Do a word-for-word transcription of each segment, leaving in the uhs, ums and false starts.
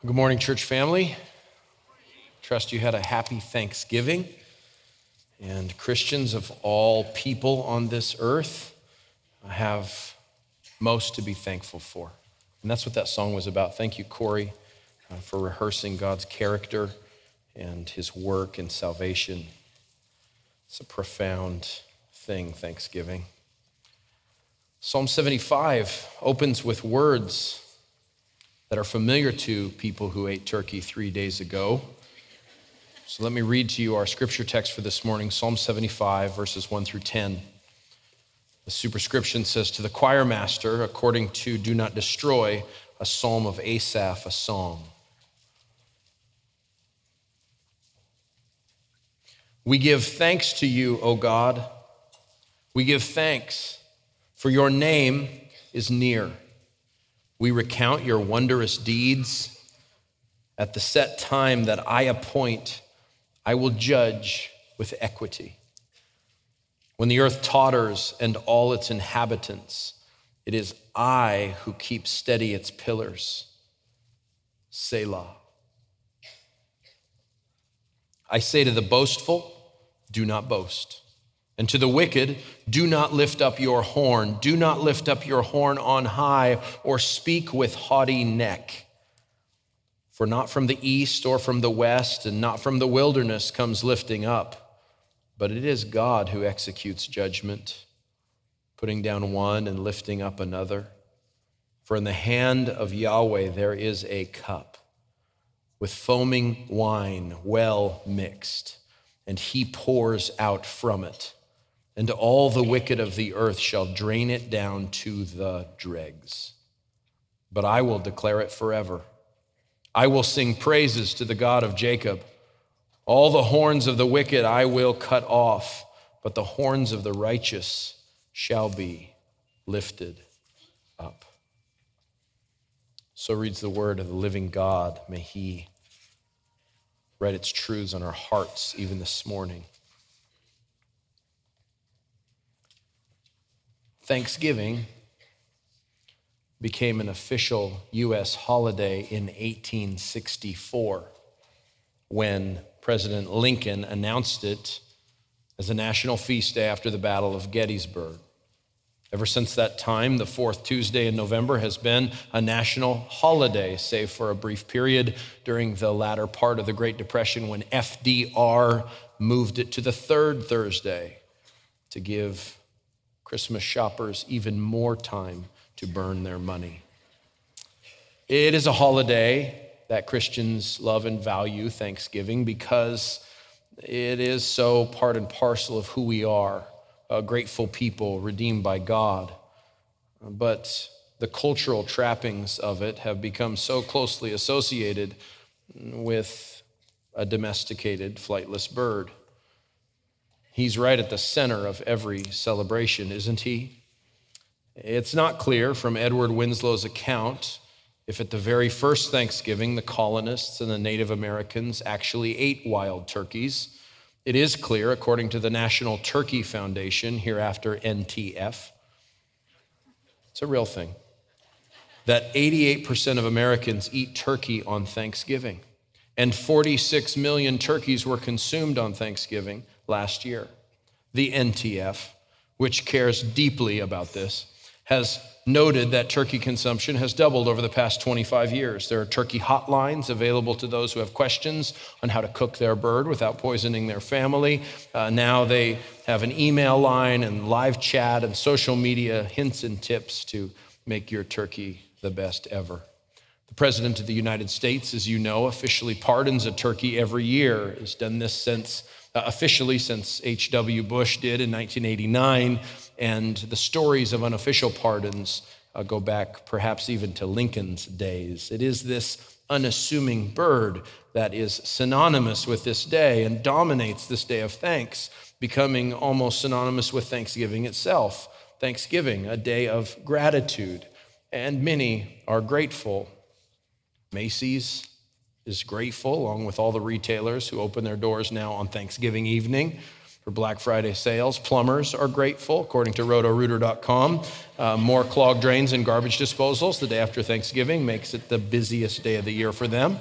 Good morning, church family. Trust you had a happy Thanksgiving. And Christians of all people on this earth have most to be thankful for. And that's what that song was about. Thank you, Corey, uh, for rehearsing God's character and his work and salvation. It's a profound thing, Thanksgiving. Psalm seventy-five opens with words that are familiar to people who ate turkey three days ago. So let me read to you our scripture text for this morning, Psalm seventy-five, verses one through ten. The superscription says, "To the choir master, according to Do Not Destroy, a psalm of Asaph, a song. We give thanks to you, O God. We give thanks, for your name is near. We recount your wondrous deeds. At the set time that I appoint, I will judge with equity. When the earth totters and all its inhabitants, it is I who keep steady its pillars. Selah. I say to the boastful, do not boast. And to the wicked, do not lift up your horn. Do not lift up your horn on high or speak with haughty neck. For not from the east or from the west and not from the wilderness comes lifting up, but it is God who executes judgment, putting down one and lifting up another. For in the hand of Yahweh there is a cup with foaming wine well mixed, and he pours out from it. And all the wicked of the earth shall drain it down to the dregs. But I will declare it forever. I will sing praises to the God of Jacob. All the horns of the wicked I will cut off, but the horns of the righteous shall be lifted up." So reads the word of the living God. May he write its truths on our hearts even this morning. Thanksgiving became an official U S holiday in eighteen sixty-four when President Lincoln announced it as a national feast day after the Battle of Gettysburg. Ever since that time, the fourth Tuesday in November has been a national holiday, save for a brief period during the latter part of the Great Depression when F D R moved it to the third Thursday to give Christmas shoppers even more time to burn their money. It is a holiday that Christians love and value, Thanksgiving, because it is so part and parcel of who we are, a grateful people redeemed by God. But the cultural trappings of it have become so closely associated with a domesticated flightless bird. He's right at the center of every celebration, isn't he? It's not clear from Edward Winslow's account if at the very first Thanksgiving, the colonists and the Native Americans actually ate wild turkeys. It is clear, according to the National Turkey Foundation, hereafter N T F, it's a real thing, that eighty-eight percent of Americans eat turkey on Thanksgiving, and forty-six million turkeys were consumed on Thanksgiving last year. The N T F, which cares deeply about this, has noted that turkey consumption has doubled over the past twenty-five years. There are turkey hotlines available to those who have questions on how to cook their bird without poisoning their family. Uh, now they have an email line and live chat and social media hints and tips to make your turkey the best ever. The President of the United States, as you know, officially pardons a turkey every year. Has done this since uh, officially since H W Bush did in nineteen eighty-nine, and the stories of unofficial pardons uh, go back perhaps even to Lincoln's days. It is this unassuming bird that is synonymous with this day and dominates this day of thanks, becoming almost synonymous with Thanksgiving itself. Thanksgiving, a day of gratitude, and many are grateful. Macy's is grateful, along with all the retailers who open their doors now on Thanksgiving evening. for Black Friday sales. Plumbers are grateful, according to roto rooter dot com. Uh, more clogged drains and garbage disposals the day after Thanksgiving makes it the busiest day of the year for them.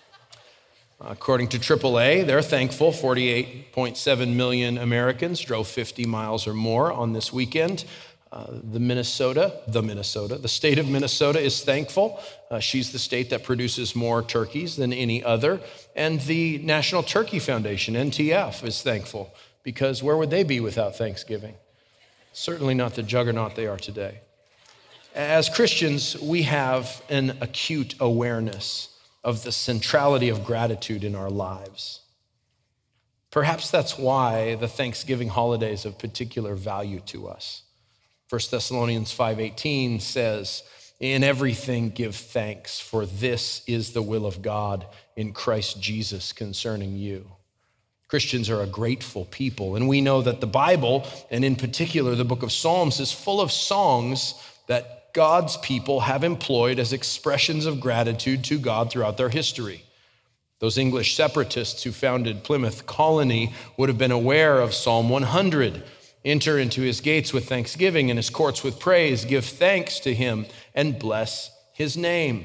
According to triple A, they're thankful forty-eight point seven million Americans drove fifty miles or more on this weekend. Uh, the Minnesota, the Minnesota, the state of Minnesota is thankful. Uh, she's the state that produces more turkeys than any other. And the National Turkey Foundation, N T F, is thankful because where would they be without Thanksgiving? Certainly not the juggernaut they are today. As Christians, we have an acute awareness of the centrality of gratitude in our lives. Perhaps that's why the Thanksgiving holiday is of particular value to us. First Thessalonians five eighteen says, "In everything give thanks, for this is the will of God in Christ Jesus concerning you." Christians are a grateful people, and we know that the Bible, and in particular the book of Psalms, is full of songs that God's people have employed as expressions of gratitude to God throughout their history. Those English separatists who founded Plymouth Colony would have been aware of Psalm one hundred. Enter into his gates with thanksgiving and his courts with praise. Give thanks to him and bless his name.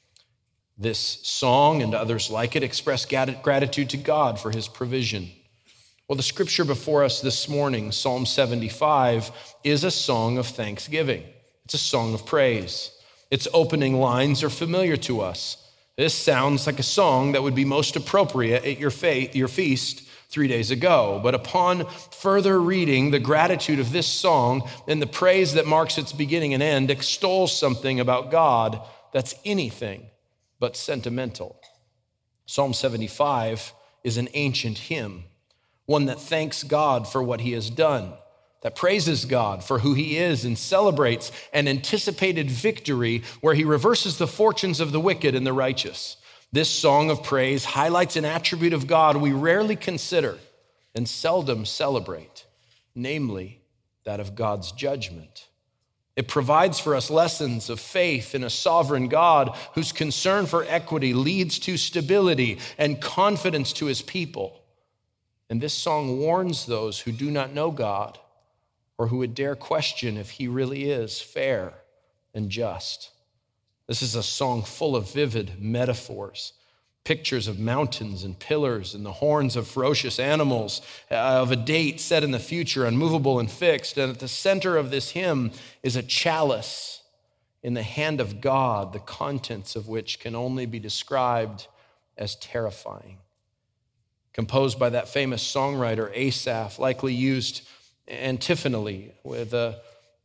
This song and others like it express gratitude to God for his provision. Well, the scripture before us this morning, Psalm seventy-five, is a song of thanksgiving. It's a song of praise. Its opening lines are familiar to us. This sounds like a song that would be most appropriate at your, faith, your feast three days ago. But upon further reading, the gratitude of this song and the praise that marks its beginning and end extols something about God that's anything but sentimental. Psalm seventy-five is an ancient hymn, one that thanks God for what he has done, that praises God for who he is and celebrates an anticipated victory where he reverses the fortunes of the wicked and the righteous. This song of praise highlights an attribute of God we rarely consider and seldom celebrate, namely that of God's judgment. It provides for us lessons of faith in a sovereign God whose concern for equity leads to stability and confidence to his people. And this song warns those who do not know God or who would dare question if he really is fair and just. This is a song full of vivid metaphors, pictures of mountains and pillars and the horns of ferocious animals, uh, of a date set in the future, unmovable and fixed. And at the center of this hymn is a chalice in the hand of God, the contents of which can only be described as terrifying. Composed by that famous songwriter Asaph, likely used antiphonally, with a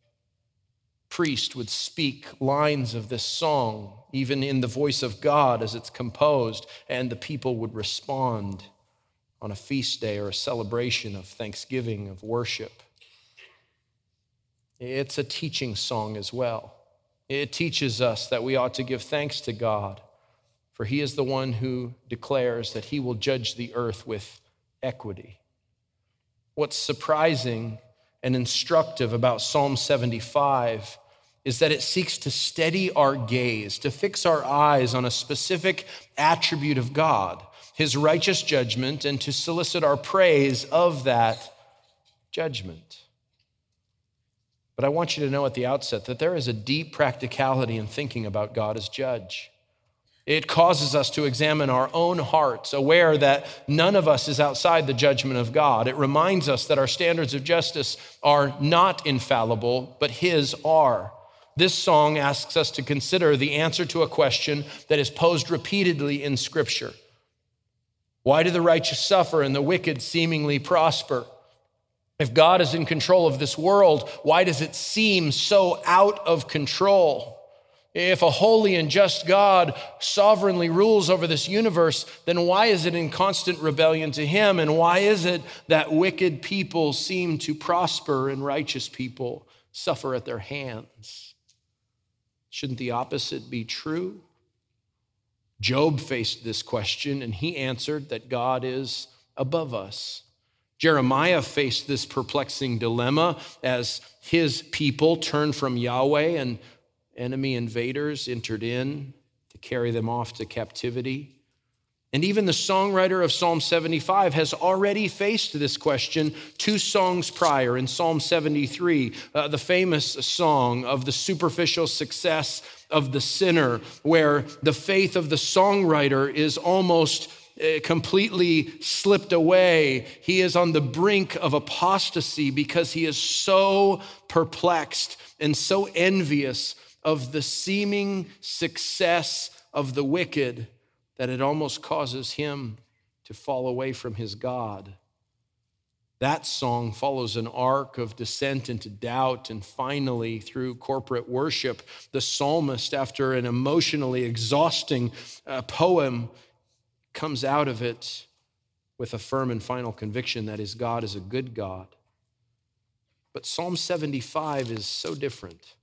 priest would speak lines of this song, even in the voice of God as it's composed, and the people would respond on a feast day or a celebration of thanksgiving, of worship. It's a teaching song as well. It teaches us that we ought to give thanks to God, for he is the one who declares that he will judge the earth with equity. What's surprising and instructive about Psalm seventy-five is that it seeks to steady our gaze, to fix our eyes on a specific attribute of God, his righteous judgment, and to solicit our praise of that judgment. But I want you to know at the outset that there is a deep practicality in thinking about God as judge. It causes us to examine our own hearts, aware that none of us is outside the judgment of God. It reminds us that our standards of justice are not infallible, but his are. This song asks us to consider the answer to a question that is posed repeatedly in Scripture. Why do the righteous suffer and the wicked seemingly prosper? If God is in control of this world, why does it seem so out of control? If a holy and just God sovereignly rules over this universe, then why is it in constant rebellion to him? And why is it that wicked people seem to prosper and righteous people suffer at their hands? Shouldn't the opposite be true? Job faced this question, and he answered that God is above us. Jeremiah faced this perplexing dilemma as his people turned from Yahweh and enemy invaders entered in to carry them off to captivity. And even the songwriter of Psalm seventy-five has already faced this question two songs prior in Psalm seventy-three, uh, the famous song of the superficial success of the sinner, where the faith of the songwriter is almost uh, completely slipped away. He is on the brink of apostasy because he is so perplexed and so envious of the seeming success of the wicked that it almost causes him to fall away from his God. That song follows an arc of descent into doubt, and finally, through corporate worship, the psalmist, after an emotionally exhausting uh, poem, comes out of it with a firm and final conviction that his God is a good God. But Psalm seventy-five is so different.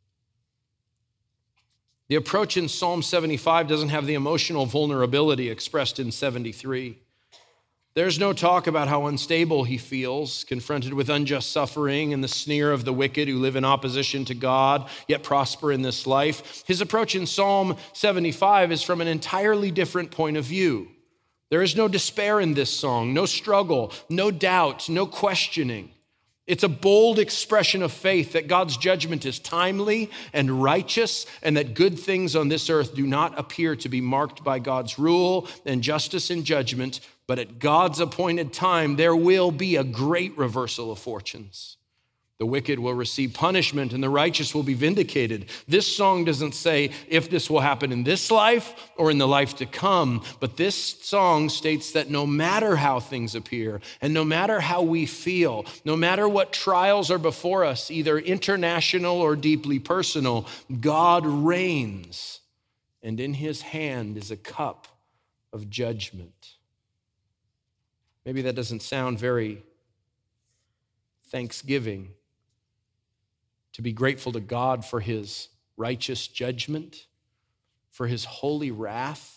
The approach in Psalm seventy-five doesn't have the emotional vulnerability expressed in seventy-three. There's no talk about how unstable he feels, confronted with unjust suffering and the sneer of the wicked who live in opposition to God, yet prosper in this life. His approach in Psalm seventy-five is from an entirely different point of view. There is no despair in this song, no struggle, no doubt, no questioning. It's a bold expression of faith that God's judgment is timely and righteous, and that good things on this earth do not appear to be marked by God's rule and justice and judgment, but at God's appointed time, there will be a great reversal of fortunes. The wicked will receive punishment and the righteous will be vindicated. This song doesn't say if this will happen in this life or in the life to come, but this song states that no matter how things appear and no matter how we feel, no matter what trials are before us, either international or deeply personal, God reigns, and in his hand is a cup of judgment. Maybe that doesn't sound very thanksgiving, to be grateful to God for his righteous judgment, for his holy wrath.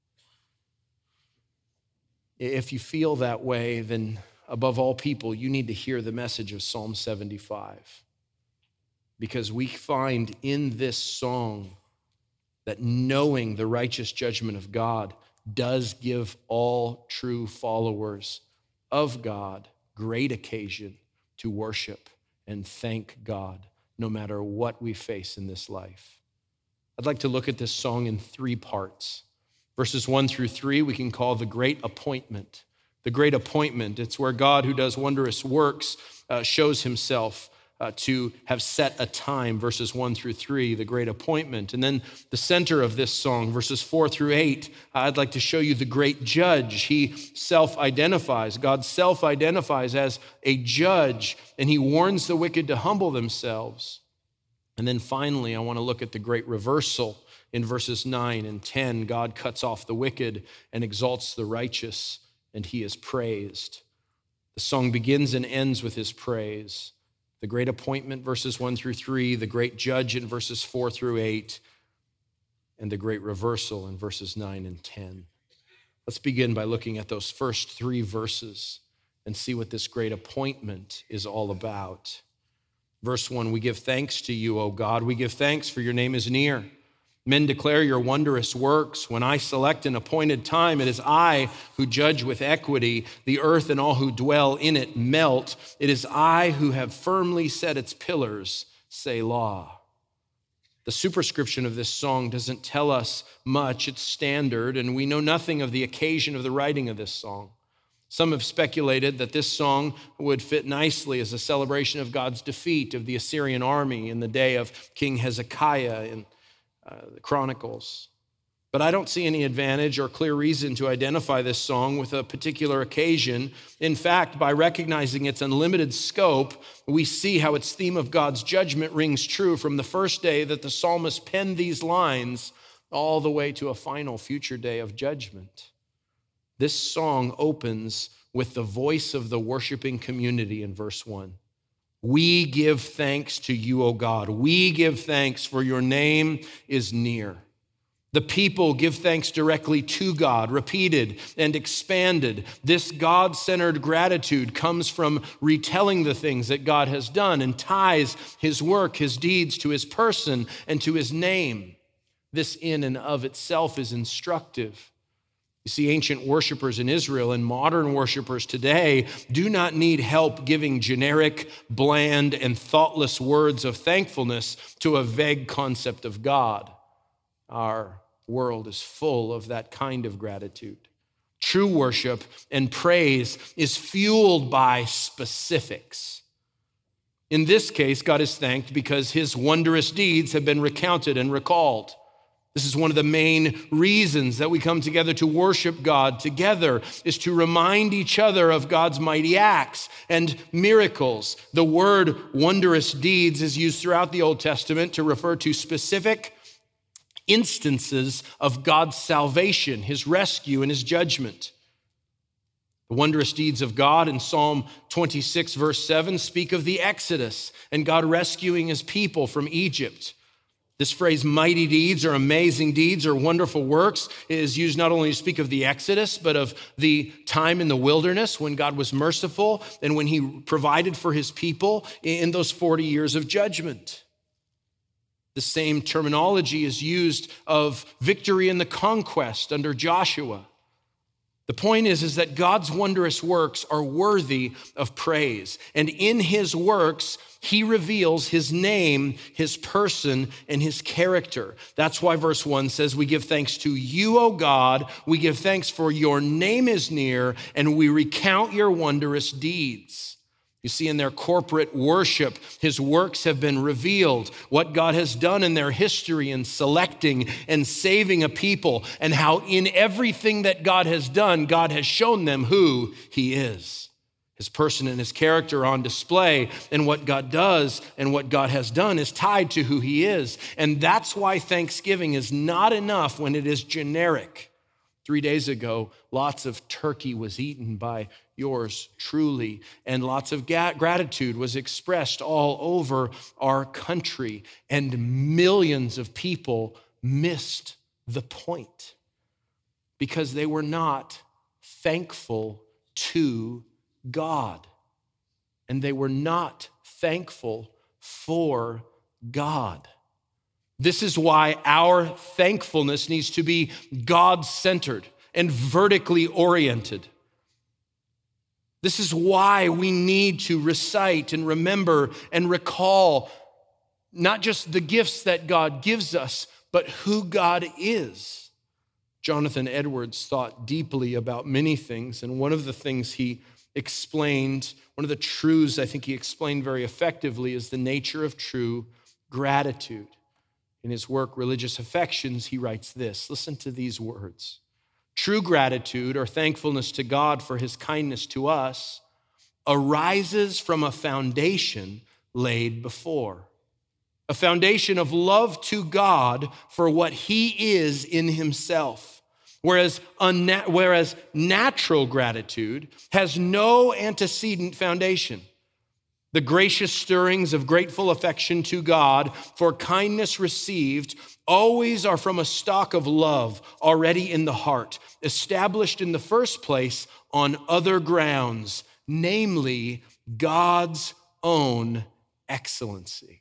If you feel that way, then above all people, you need to hear the message of Psalm seventy-five. Because we find in this song that knowing the righteous judgment of God does give all true followers of God great occasion to worship and thank God, no matter what we face in this life. I'd like to look at this song in three parts. Verses one through three, we can call the great appointment. The great appointment, it's where God, who does wondrous works, uh, shows himself uh, to have set a time, verses one through three, the great appointment. And then the center of this song, verses four through eight, I'd like to show you the great judge. He self-identifies, God self-identifies as a judge, and he warns the wicked to humble themselves. And then finally, I want to look at the great reversal. In verses nine and ten, God cuts off the wicked and exalts the righteous, and he is praised. The song begins and ends with his praise. The great appointment, verses one through three, the great judge in verses four through eight, and the great reversal in verses nine and ten. Let's begin by looking at those first three verses and see what this great appointment is all about. Verse one, we give thanks to you, O God. We give thanks for your name is near. Men declare your wondrous works. When I select an appointed time, it is I who judge with equity. The earth and all who dwell in it melt. It is I who have firmly set its pillars, Selah. The superscription of this song doesn't tell us much. It's standard, and we know nothing of the occasion of the writing of this song. Some have speculated that this song would fit nicely as a celebration of God's defeat of the Assyrian army in the day of King Hezekiah in uh, the Chronicles. But I don't see any advantage or clear reason to identify this song with a particular occasion. In fact, by recognizing its unlimited scope, we see how its theme of God's judgment rings true from the first day that the psalmist penned these lines all the way to a final future day of judgment. This song opens with the voice of the worshiping community in verse one. We give thanks to you, O God. We give thanks for your name is near. The people give thanks directly to God, repeated and expanded. This God-centered gratitude comes from retelling the things that God has done and ties his work, his deeds to his person and to his name. This in and of itself is instructive. You see, ancient worshipers in Israel and modern worshipers today do not need help giving generic, bland, and thoughtless words of thankfulness to a vague concept of God. Our world is full of that kind of gratitude. True worship and praise is fueled by specifics. In this case, God is thanked because his wondrous deeds have been recounted and recalled. This is one of the main reasons that we come together to worship God together, is to remind each other of God's mighty acts and miracles. The word wondrous deeds is used throughout the Old Testament to refer to specific instances of God's salvation, his rescue, and his judgment. The wondrous deeds of God in Psalm twenty-six, verse seven, speak of the Exodus and God rescuing his people from Egypt. This phrase, mighty deeds or amazing deeds or wonderful works, is used not only to speak of the Exodus, but of the time in the wilderness when God was merciful and when he provided for his people in those forty years of judgment. The same terminology is used of victory in the conquest under Joshua. The point is, is that God's wondrous works are worthy of praise. And in his works, he reveals his name, his person, and his character. That's why verse one says, we give thanks to you, O God. We give thanks for your name is near, and we recount your wondrous deeds. You see, in their corporate worship, his works have been revealed, what God has done in their history in selecting and saving a people, and how in everything that God has done, God has shown them who he is. His person and his character on display, and what God does and what God has done is tied to who he is. And that's why Thanksgiving is not enough when it is generic. Three days ago, lots of turkey was eaten by yours truly, and lots of ga- gratitude was expressed all over our country, and millions of people missed the point because they were not thankful to God, and they were not thankful for God. This is why our thankfulness needs to be God-centered and vertically oriented. This is why we need to recite and remember and recall not just the gifts that God gives us, but who God is. Jonathan Edwards thought deeply about many things, and one of the things he explained, one of the truths I think he explained very effectively, is the nature of true gratitude. In his work, Religious Affections, he writes this. Listen to these words. True gratitude or thankfulness to God for his kindness to us arises from a foundation laid before. A foundation of love to God for what he is in himself. Whereas, unna- whereas natural gratitude has no antecedent foundation. The gracious stirrings of grateful affection to God for kindness received always are from a stock of love already in the heart, established in the first place on other grounds, namely God's own excellency.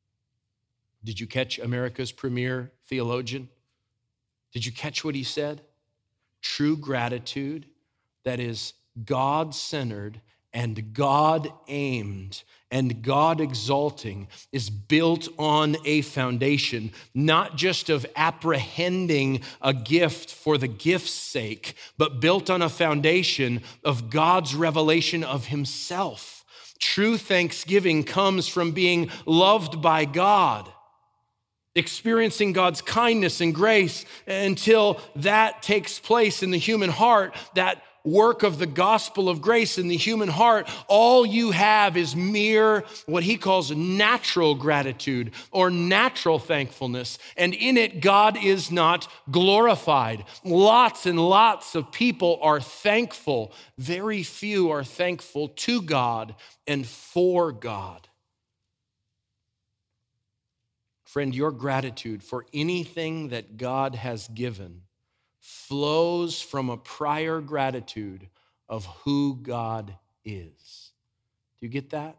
Did you catch America's premier theologian? Did you catch what he said? True gratitude that is God-centered and God-aimed and God-exalting is built on a foundation, not just of apprehending a gift for the gift's sake, but built on a foundation of God's revelation of himself. True thanksgiving comes from being loved by God, experiencing God's kindness and grace. Until that takes place in the human heart, that work of the gospel of grace in the human heart, all you have is mere, what he calls natural gratitude or natural thankfulness. And in it, God is not glorified. Lots and lots of people are thankful. Very few are thankful to God and for God. Friend, your gratitude for anything that God has given flows from a prior gratitude of who God is. Do you get that?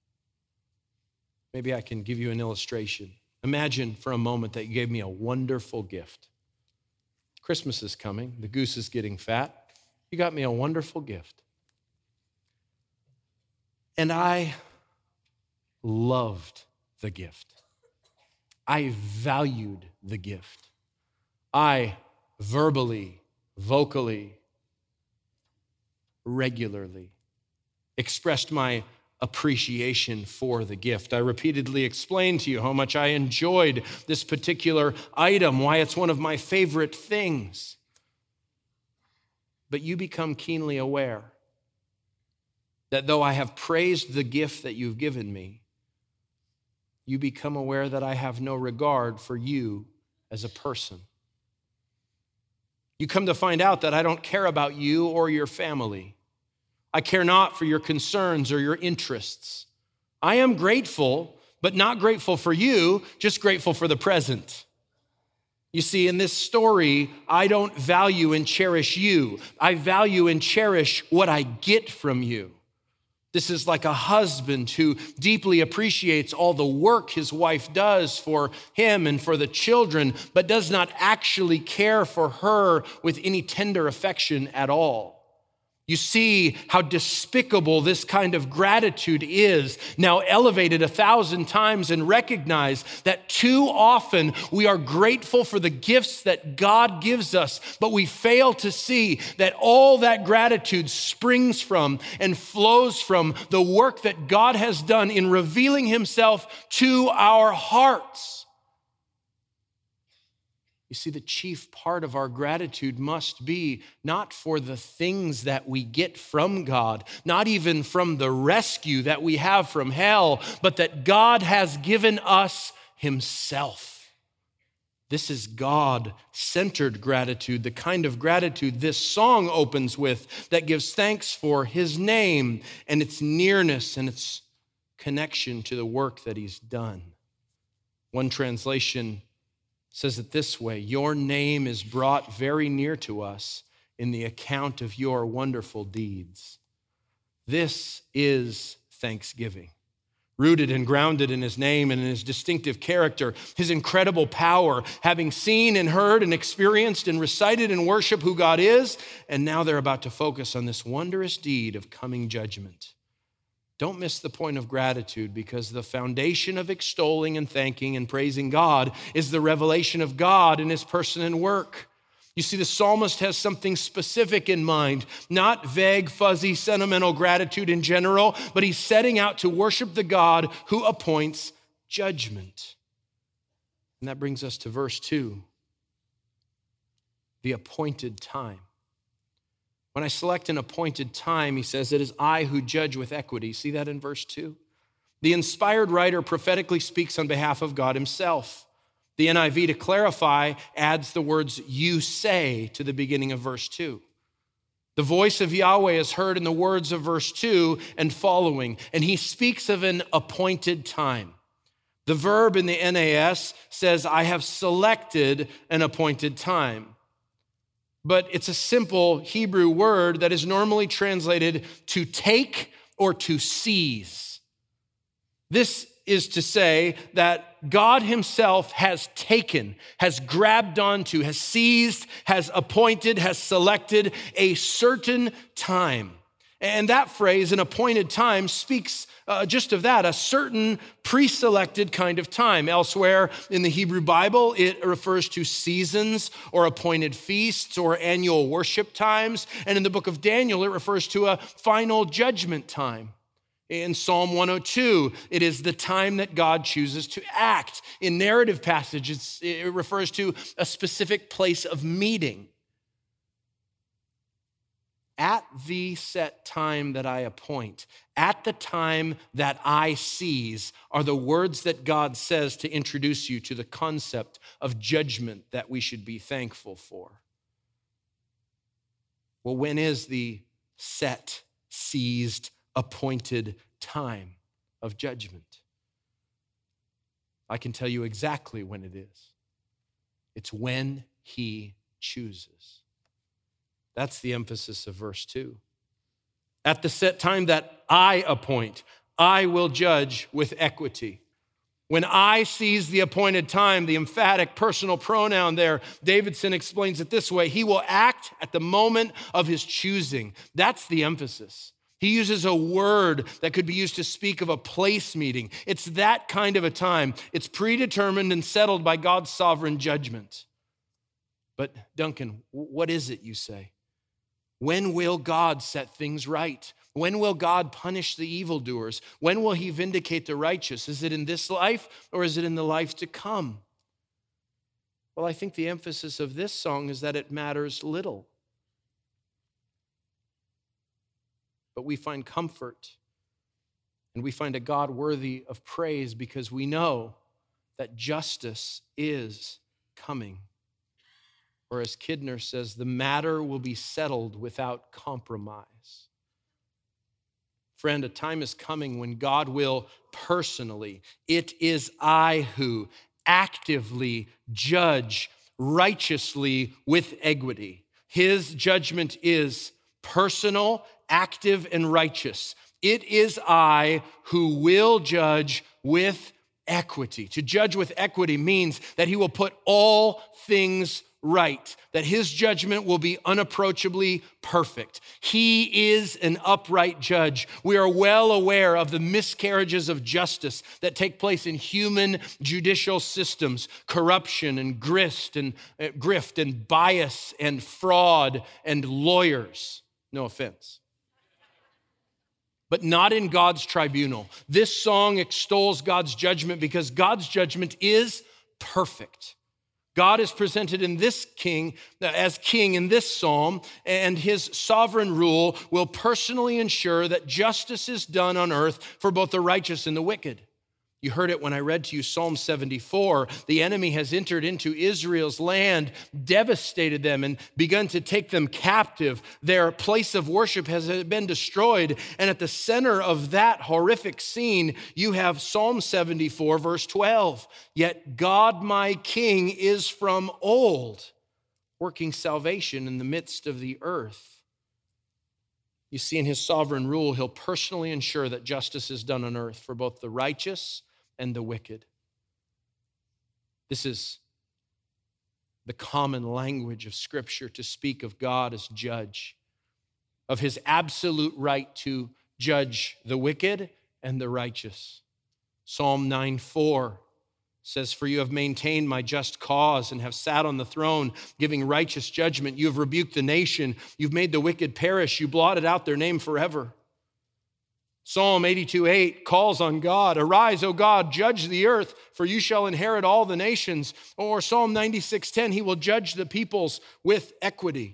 Maybe I can give you an illustration. Imagine for a moment that you gave me a wonderful gift. Christmas is coming. The goose is getting fat. You got me a wonderful gift. And I loved the gift. I valued the gift. I verbally, vocally, regularly expressed my appreciation for the gift. I repeatedly explained to you how much I enjoyed this particular item, why it's one of my favorite things. But you become keenly aware that though I have praised the gift that you've given me, you become aware that I have no regard for you as a person. You come to find out that I don't care about you or your family. I care not for your concerns or your interests. I am grateful, but not grateful for you, just grateful for the present. You see, in this story, I don't value and cherish you. I value and cherish what I get from you. This is like a husband who deeply appreciates all the work his wife does for him and for the children, but does not actually care for her with any tender affection at all. You see how despicable this kind of gratitude is, now elevated a thousand times, and recognize that too often we are grateful for the gifts that God gives us, but we fail to see that all that gratitude springs from and flows from the work that God has done in revealing himself to our hearts. You see, the chief part of our gratitude must be not for the things that we get from God, not even from the rescue that we have from hell, but that God has given us himself. This is God-centered gratitude, the kind of gratitude this song opens with that gives thanks for his name and its nearness and its connection to the work that he's done. One translation says it this way: your name is brought very near to us in the account of your wonderful deeds. This is thanksgiving, rooted and grounded in his name and in his distinctive character, his incredible power, having seen and heard and experienced and recited in worship who God is, and now they're about to focus on this wondrous deed of coming judgment. Don't miss the point of gratitude, because the foundation of extolling and thanking and praising God is the revelation of God in his person and work. You see, the psalmist has something specific in mind, not vague, fuzzy, sentimental gratitude in general, but he's setting out to worship the God who appoints judgment. And that brings us to verse two, the appointed time. When I select an appointed time, he says, it is I who judge with equity. See that in verse two? The inspired writer prophetically speaks on behalf of God himself. The N I V, to clarify, adds the words you say to the beginning of verse two. The voice of Yahweh is heard in the words of verse two and following, and he speaks of an appointed time. The verb in the N A S says, I have selected an appointed time. But it's a simple Hebrew word that is normally translated to take or to seize. This is to say that God himself has taken, has grabbed onto, has seized, has appointed, has selected a certain time. And that phrase, an appointed time, speaks uh, just of that, a certain pre-selected kind of time. Elsewhere in the Hebrew Bible, it refers to seasons or appointed feasts or annual worship times. And in the book of Daniel, it refers to a final judgment time. In Psalm one oh two, it is the time that God chooses to act. In narrative passages, it refers to a specific place of meeting. At the set time that I appoint, at the time that I seize, are the words that God says to introduce you to the concept of judgment that we should be thankful for. Well, when is the set, seized, appointed time of judgment? I can tell you exactly when it is. It's when he chooses. That's the emphasis of verse two. At the set time that I appoint, I will judge with equity. When I seize the appointed time, the emphatic personal pronoun there, Davidson explains it this way: he will act at the moment of his choosing. That's the emphasis. He uses a word that could be used to speak of a place meeting. It's that kind of a time. It's predetermined and settled by God's sovereign judgment. But Duncan, what is it, you say? When will God set things right? When will God punish the evildoers? When will he vindicate the righteous? Is it in this life or is it in the life to come? Well, I think the emphasis of this song is that it matters little. But we find comfort and we find a God worthy of praise because we know that justice is coming. Or as Kidner says, the matter will be settled without compromise. Friend, a time is coming when God will personally, it is I who actively judge righteously with equity. His judgment is personal, active, and righteous. It is I who will judge with equity. To judge with equity means that he will put all things right, that his judgment will be unapproachably perfect. He is an upright judge. We are well aware of the miscarriages of justice that take place in human judicial systems: corruption and grist and uh, grift and bias and fraud and lawyers. No offense. But not in God's tribunal. This song extols God's judgment because God's judgment is perfect. God is presented in this king as king in this psalm, and his sovereign rule will personally ensure that justice is done on earth for both the righteous and the wicked. You heard it when I read to you Psalm seventy-four. The enemy has entered into Israel's land, devastated them, and begun to take them captive. Their place of worship has been destroyed. And at the center of that horrific scene, you have Psalm seventy-four, verse twelve. Yet God, my King, is from old, working salvation in the midst of the earth. You see, in his sovereign rule, he'll personally ensure that justice is done on earth for both the righteous and the wicked. This is the common language of Scripture to speak of God as judge, of his absolute right to judge the wicked and the righteous. Psalm nine four says, "For you have maintained my just cause and have sat on the throne, giving righteous judgment. You have rebuked the nation. You've made the wicked perish. You blotted out their name forever." Psalm eighty-two eight calls on God, "Arise, O God, judge the earth, for you shall inherit all the nations." Or Psalm ninety-six ten, he will judge the peoples with equity.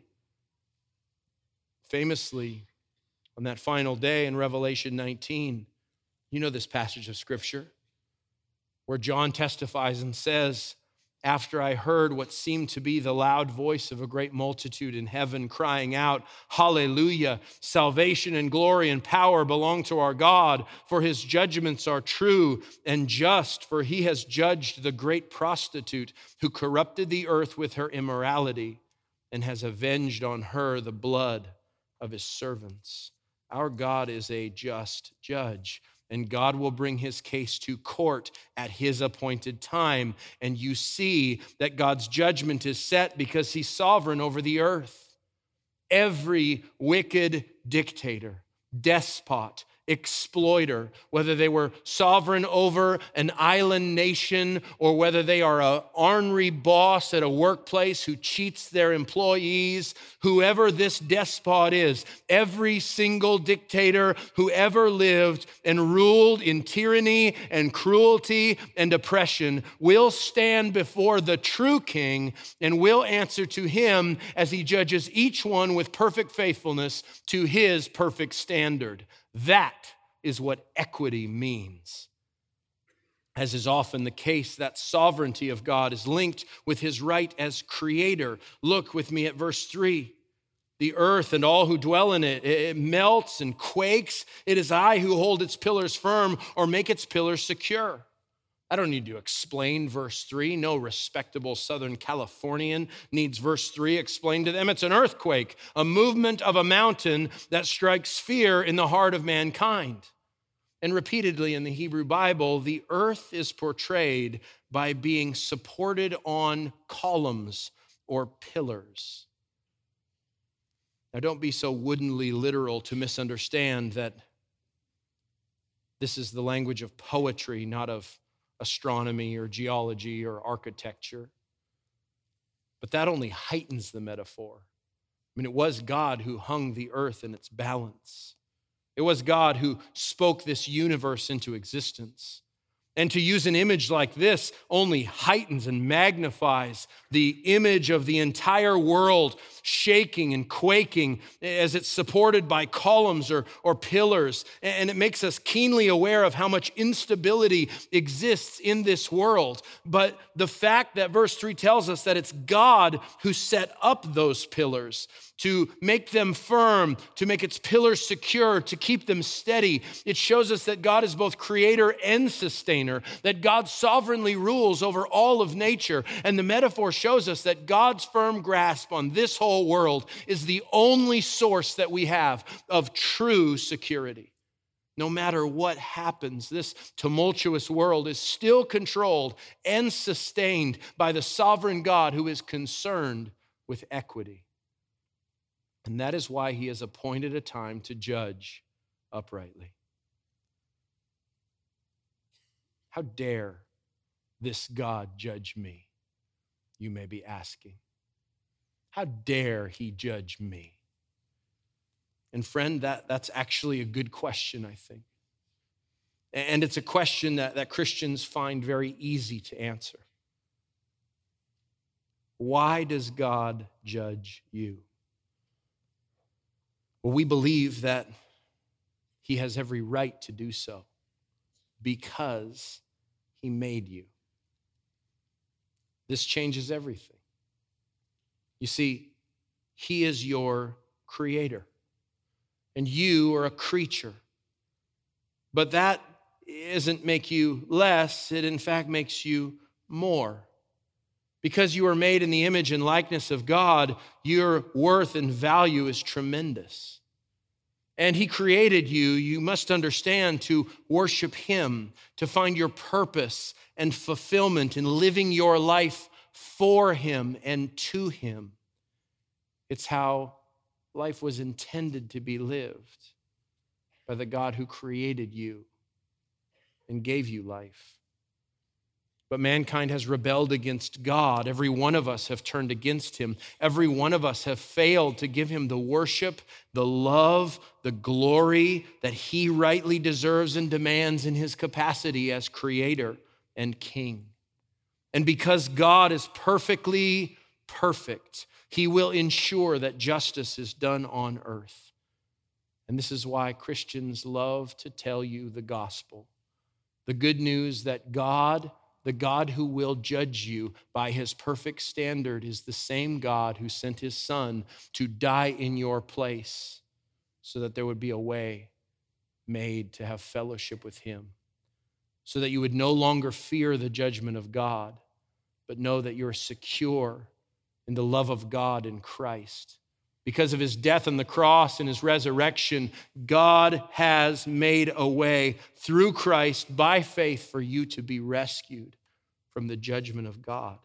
Famously, on that final day in Revelation nineteen, you know this passage of Scripture, where John testifies and says, "After I heard what seemed to be the loud voice of a great multitude in heaven crying out, 'Hallelujah, salvation and glory and power belong to our God, for his judgments are true and just, for he has judged the great prostitute who corrupted the earth with her immorality and has avenged on her the blood of his servants.'" Our God is a just judge, and God will bring his case to court at his appointed time. And you see that God's judgment is set because he's sovereign over the earth. Every wicked dictator, despot, exploiter, whether they were sovereign over an island nation or whether they are an ornery boss at a workplace who cheats their employees, whoever this despot is, every single dictator who ever lived and ruled in tyranny and cruelty and oppression will stand before the true king and will answer to him as he judges each one with perfect faithfulness to his perfect standard. That is what equity means. As is often the case, that sovereignty of God is linked with his right as creator. Look with me at verse three. "The earth and all who dwell in it, it melts and quakes. It is I who hold its pillars firm or make its pillars secure." I don't need to explain verse three. No respectable Southern Californian needs verse three explained to them. It's an earthquake, a movement of a mountain that strikes fear in the heart of mankind. And repeatedly in the Hebrew Bible, the earth is portrayed by being supported on columns or pillars. Now, don't be so woodenly literal to misunderstand that this is the language of poetry, not of astronomy or geology or architecture. But that only heightens the metaphor. I mean, it was God who hung the earth in its balance. It was God who spoke this universe into existence. And to use an image like this only heightens and magnifies the image of the entire world shaking and quaking as it's supported by columns or, or pillars. And it makes us keenly aware of how much instability exists in this world. But the fact that verse three tells us that it's God who set up those pillars to make them firm, to make its pillars secure, to keep them steady. It shows us that God is both creator and sustainer, that God sovereignly rules over all of nature. And the metaphor shows us that God's firm grasp on this whole world is the only source that we have of true security. No matter what happens, this tumultuous world is still controlled and sustained by the sovereign God who is concerned with equity. And that is why he has appointed a time to judge uprightly. How dare this God judge me? You may be asking. How dare he judge me? And friend, that, that's actually a good question, I think. And it's a question that, that Christians find very easy to answer. Why does God judge you? Well, we believe that he has every right to do so because he made you. This changes everything. You see, he is your creator, and you are a creature. But that doesn't make you less. It, in fact, makes you more. Because you are made in the image and likeness of God, your worth and value is tremendous. And he created you, you must understand, to worship him, to find your purpose and fulfillment in living your life for him and to him. It's how life was intended to be lived by the God who created you and gave you life. But mankind has rebelled against God. Every one of us have turned against him. Every one of us have failed to give him the worship, the love, the glory that he rightly deserves and demands in his capacity as creator and king. And because God is perfectly perfect, he will ensure that justice is done on earth. And this is why Christians love to tell you the gospel, the good news that God, the God who will judge you by his perfect standard, is the same God who sent his son to die in your place so that there would be a way made to have fellowship with him, so that you would no longer fear the judgment of God, but know that you're secure in the love of God in Christ. Because of his death on the cross and his resurrection, God has made a way through Christ by faith for you to be rescued from the judgment of God.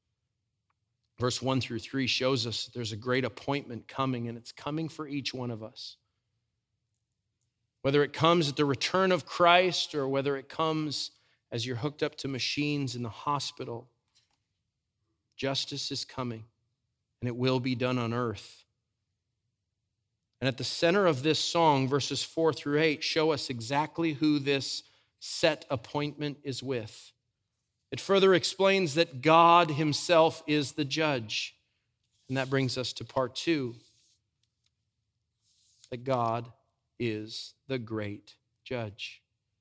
Verse one through three shows us that there's a great appointment coming, and it's coming for each one of us. Whether it comes at the return of Christ or whether it comes as you're hooked up to machines in the hospital, justice is coming, and it will be done on earth. And at the center of this song, verses four through eight, show us exactly who this set appointment is with. It further explains that God himself is the judge. And that brings us to part two, that God is the great judge.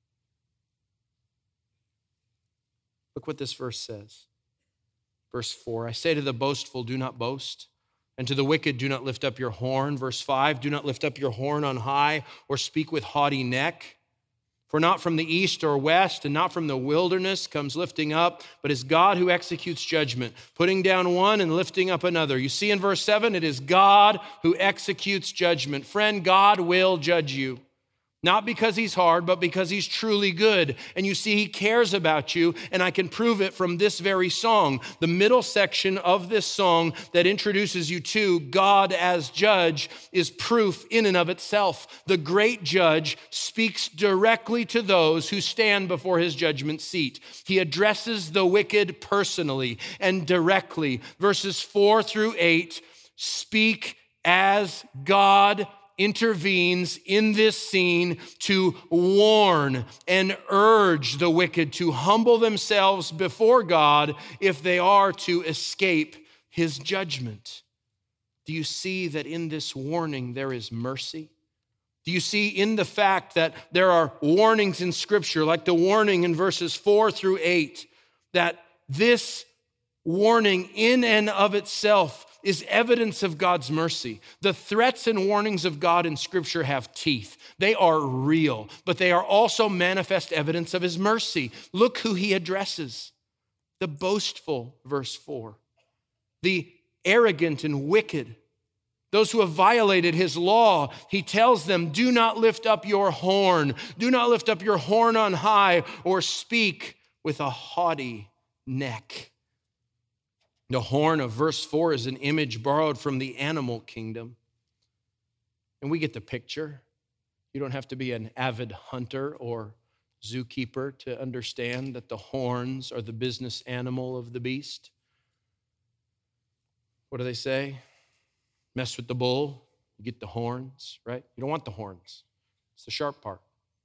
Look what this verse says. Verse four, I say to the boastful, do not boast. And to the wicked, do not lift up your horn. Verse five, do not lift up your horn on high or speak with haughty neck. For not from the east or west and not from the wilderness comes lifting up, but is God who executes judgment, putting down one and lifting up another. You see in verse seven, it is God who executes judgment. Friend, God will judge you. Not because he's hard, but because he's truly good. And you see, he cares about you, and I can prove it from this very song. The middle section of this song that introduces you to God as judge is proof in and of itself. The great judge speaks directly to those who stand before his judgment seat. He addresses the wicked personally and directly. Verses four through eight speak as God intervenes in this scene to warn and urge the wicked to humble themselves before God if they are to escape his judgment. Do you see that in this warning there is mercy? Do you see in the fact that there are warnings in Scripture, like the warning in verses four through eight, that this warning in and of itself is evidence of God's mercy. The threats and warnings of God in Scripture have teeth. They are real, but they are also manifest evidence of his mercy. Look who he addresses. The boastful, verse four. The arrogant and wicked. Those who have violated his law. He tells them, do not lift up your horn. Do not lift up your horn on high or speak with a haughty neck. The horn of verse four is an image borrowed from the animal kingdom. And we get the picture. You don't have to be an avid hunter or zookeeper to understand that the horns are the business animal of the beast. What do they say? Mess with the bull, you get the horns, right? You don't want the horns. It's the sharp part.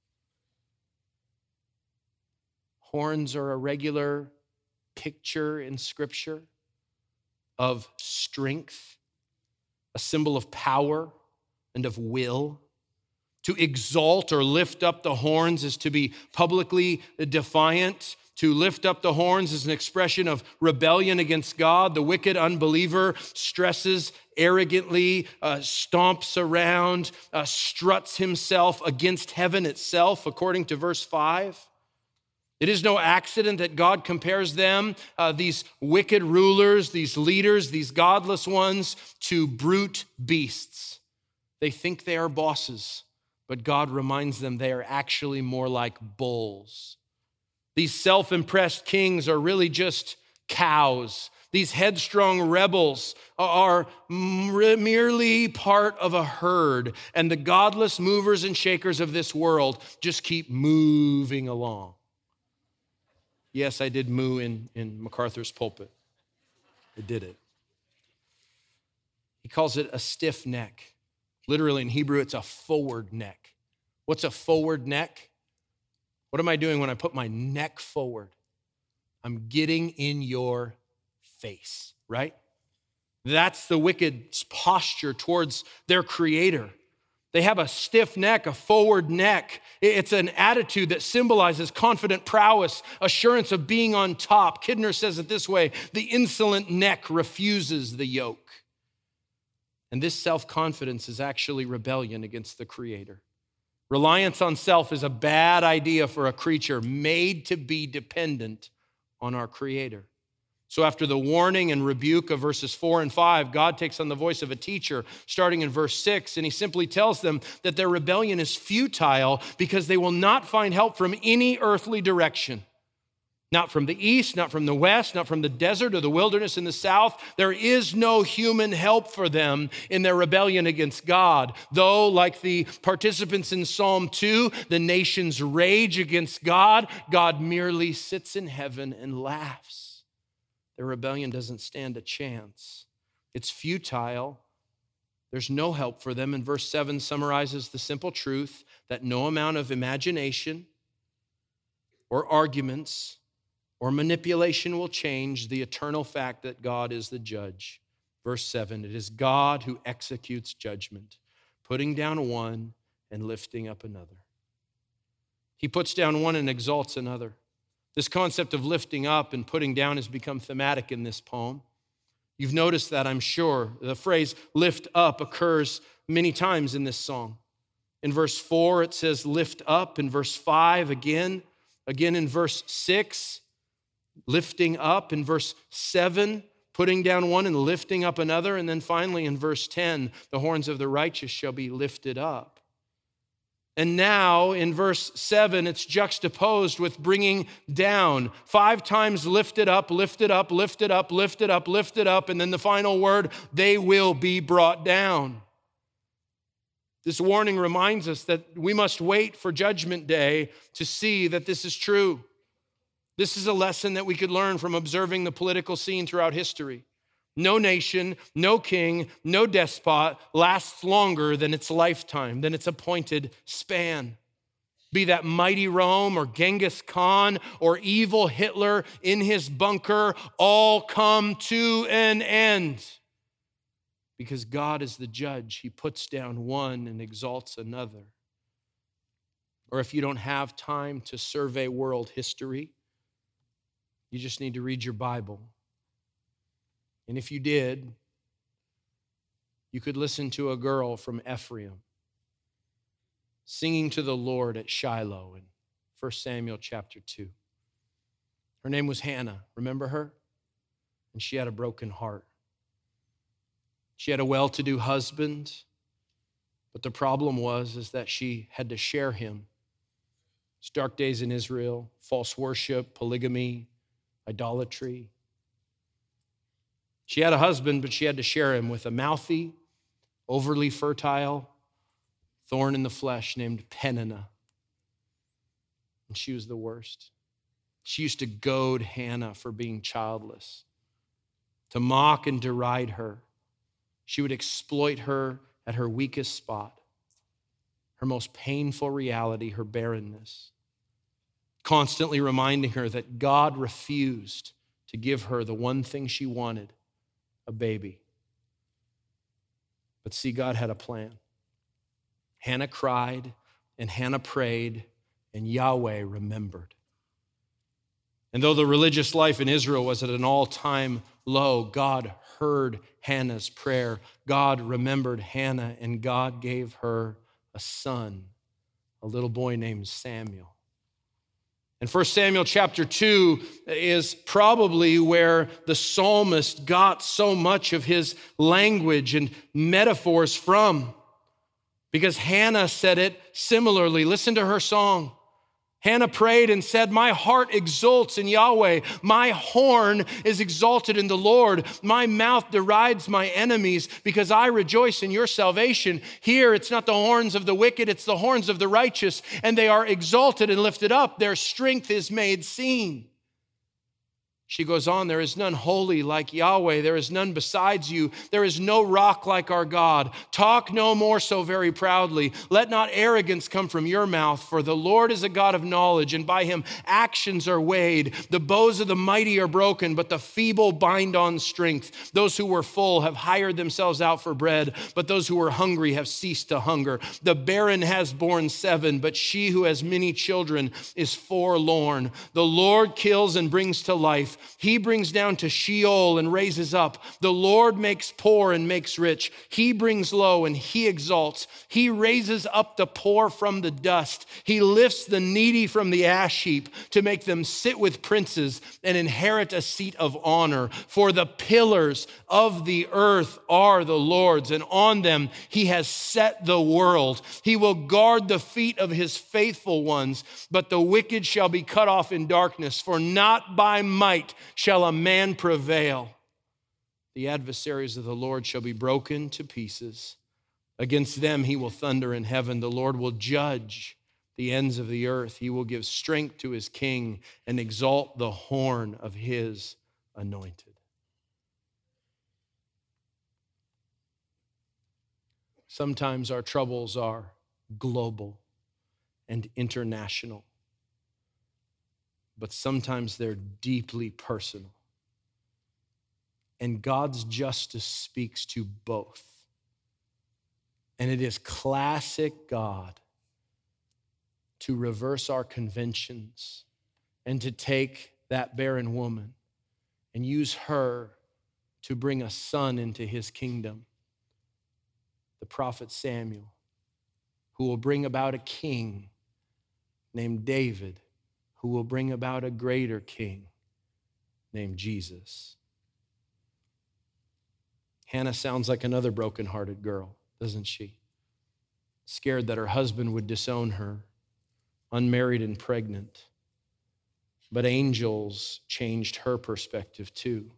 Horns are a regular picture in Scripture of strength, a symbol of power and of will. To exalt or lift up the horns is to be publicly defiant. To lift up the horns is an expression of rebellion against God. The wicked unbeliever stresses arrogantly, uh, stomps around, uh, struts himself against heaven itself, according to verse five. It is no accident that God compares them, uh, these wicked rulers, these leaders, these godless ones, to brute beasts. They think they are bosses, but God reminds them they are actually more like bulls. These self-impressed kings are really just cows. These headstrong rebels are merely part of a herd, and the godless movers and shakers of this world just keep moving along. Yes, I did moo in, in MacArthur's pulpit. I did it. He calls it a stiff neck. Literally in Hebrew, it's a forward neck. What's a forward neck? What am I doing when I put my neck forward? I'm getting in your face, right? That's the wicked's posture towards their creator. They have a stiff neck, a forward neck. It's an attitude that symbolizes confident prowess, assurance of being on top. Kidner says it this way: the insolent neck refuses the yoke. And this self-confidence is actually rebellion against the Creator. Reliance on self is a bad idea for a creature made to be dependent on our Creator. So after the warning and rebuke of verses four and five, God takes on the voice of a teacher starting in verse six, and he simply tells them that their rebellion is futile because they will not find help from any earthly direction. Not from the east, not from the west, not from the desert or the wilderness in the south. There is no human help for them in their rebellion against God. Though, like the participants in Psalm two, the nations rage against God, God merely sits in heaven and laughs. Their rebellion doesn't stand a chance. It's futile. There's no help for them. And verse seven summarizes the simple truth that no amount of imagination or arguments or manipulation will change the eternal fact that God is the judge. Verse seven, it is God who executes judgment, putting down one and lifting up another. He puts down one and exalts another. This concept of lifting up and putting down has become thematic in this poem. You've noticed that, I'm sure. The phrase lift up occurs many times in this song. In verse four, it says lift up. In verse five, again. Again in verse six, lifting up. In verse seven, putting down one and lifting up another. And then finally in verse ten, the horns of the righteous shall be lifted up. And now in verse seven, it's juxtaposed with bringing down. Five times lifted up, lifted up, lifted up, lifted up, lifted up. And then the final word, they will be brought down. This warning reminds us that we must wait for Judgment Day to see that this is true. This is a lesson that we could learn from observing the political scene throughout history. No nation, no king, no despot lasts longer than its lifetime, than its appointed span. Be that mighty Rome or Genghis Khan or evil Hitler in his bunker, all come to an end. Because God is the judge. He puts down one and exalts another. Or if you don't have time to survey world history, you just need to read your Bible. And if you did, you could listen to a girl from Ephraim singing to the Lord at Shiloh in First Samuel chapter two. Her name was Hannah. Remember her? And she had a broken heart. She had a well-to-do husband, but the problem was is that she had to share him. It's dark days in Israel, false worship, polygamy, idolatry. She had a husband, but she had to share him with a mouthy, overly fertile, thorn in the flesh named Peninnah. And she was the worst. She used to goad Hannah for being childless, to mock and deride her. She would exploit her at her weakest spot, her most painful reality, her barrenness, constantly reminding her that God refused to give her the one thing she wanted, a baby. But see, God had a plan. Hannah cried, and Hannah prayed, and Yahweh remembered. And though the religious life in Israel was at an all-time low, God heard Hannah's prayer. God remembered Hannah, and God gave her a son, a little boy named Samuel. And First Samuel chapter two is probably where the psalmist got so much of his language and metaphors from, because Hannah said it similarly. Listen to her song. Hannah prayed and said, my heart exults in Yahweh. My horn is exalted in the Lord. My mouth derides my enemies because I rejoice in your salvation. Here, it's not the horns of the wicked, it's the horns of the righteous, and they are exalted and lifted up. Their strength is made seen. She goes on, there is none holy like Yahweh. There is none besides you. There is no rock like our God. Talk no more so very proudly. Let not arrogance come from your mouth, for the Lord is a God of knowledge, and by him actions are weighed. The bows of the mighty are broken, but the feeble bind on strength. Those who were full have hired themselves out for bread, but those who were hungry have ceased to hunger. The barren has borne seven, but she who has many children is forlorn. The Lord kills and brings to life. He brings down to Sheol and raises up. The Lord makes poor and makes rich. He brings low and he exalts. He raises up the poor from the dust. He lifts the needy from the ash heap to make them sit with princes and inherit a seat of honor. For the pillars of the earth are the Lord's, and on them he has set the world. He will guard the feet of his faithful ones, but the wicked shall be cut off in darkness, for not by might shall a man prevail. The adversaries of the Lord shall be broken to pieces. Against them he will thunder in heaven. The Lord will judge the ends of the earth. He will give strength to his king and exalt the horn of his anointed. Sometimes our troubles are global and international, but sometimes they're deeply personal. And God's justice speaks to both. And it is classic God to reverse our conventions and to take that barren woman and use her to bring a son into his kingdom, the prophet Samuel, who will bring about a king named David, who will bring about a greater king named Jesus. Hannah sounds like another brokenhearted girl, doesn't she? scared that her husband would disown her, unmarried and pregnant. But angels changed her perspective too.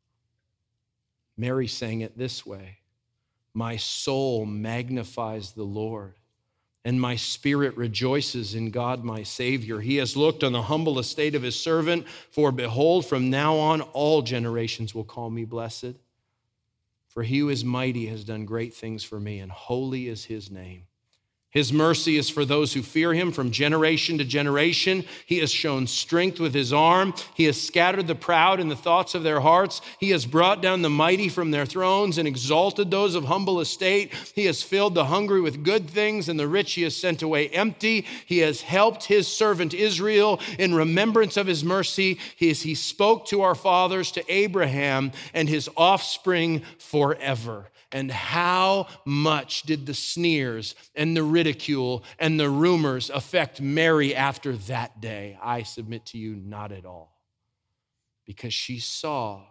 Mary sang it this way: "My soul magnifies the Lord, and my spirit rejoices in God my Savior. He has looked on the humble estate of his servant, for behold, from now on all generations will call me blessed. For he who is mighty has done great things for me, and holy is his name. His mercy is for those who fear him from generation to generation. He has shown strength with his arm. He has scattered the proud in the thoughts of their hearts. He has brought down the mighty from their thrones and exalted those of humble estate. He has filled the hungry with good things, and the rich he has sent away empty. He has helped his servant Israel in remembrance of his mercy. He, is, he spoke to our fathers, to Abraham and his offspring forever." And how much did the sneers and the ridicule and the rumors affect Mary after that day? I submit to you, not at all. Because she saw